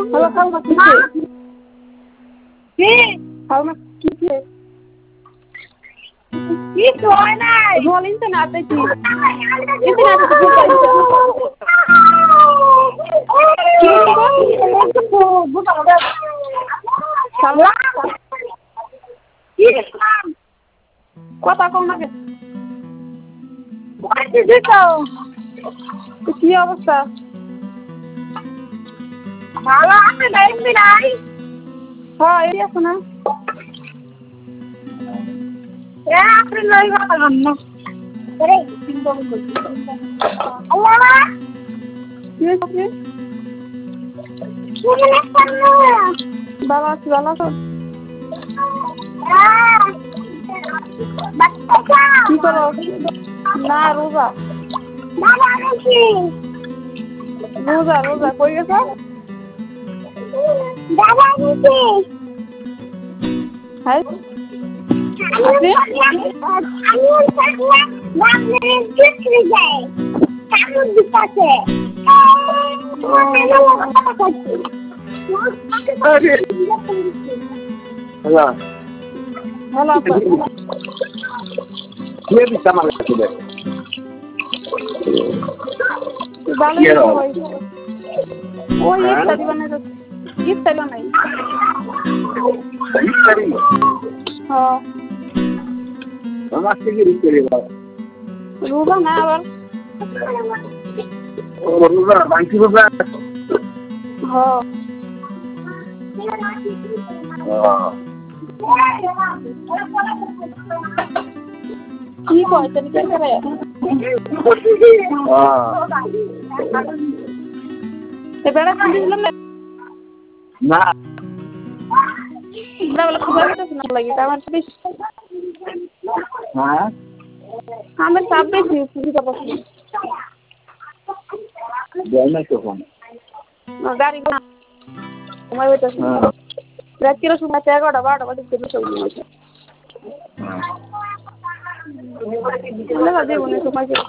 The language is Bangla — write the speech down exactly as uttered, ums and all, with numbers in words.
হ্যালো খালমা কিসে কি খালমা কিসে কি হয় নাই বলিন তো না দেখি কিন্তু না তো বুঝাই কি তো বুঝা খালমা কি কথা কম না কে বলছি দিছো কি অবস্থা ভালো আছে নাই নাই হ্যাঁ এই আছে না এ আপনি লই গেলাম না আরে চিন্তা করছি আল্লাহ কি হচ্ছে কি মনে করলো বাবা কি ভালো আছো বাচ্চা কি করো না রোজা বাবা কি রোজা রোজা কই গেছো বাবা কি হাই আপনি আমি থাকলে বাবা বিক্রি যায় কামুন দিতে হ্যালো হ্যালো কে দিতে আমার কাছে ভালো ওই ওই ইফতারি বানাই তো ইফতারি বানাই ইফতারি হ্যাঁ আমার থেকে ইফতারি বাবা রোজা না আবার ও রোজা বাকি রোজা হ্যাঁ কি কয় তুমি কি করে এবারে শুনছিলাম না না বলে খুব একটা শোনা লাগে আমার তো বেশ হ্যাঁ আমার চাপ বেশি সুবিধা পাচ্ছি দেয় না তখন গাড়ি ঘুমাই বেটাছি রাত্রিরে সময় এগারোটা বারোটা বাজে চলে সব ঘুমাইছে দেবো না সময়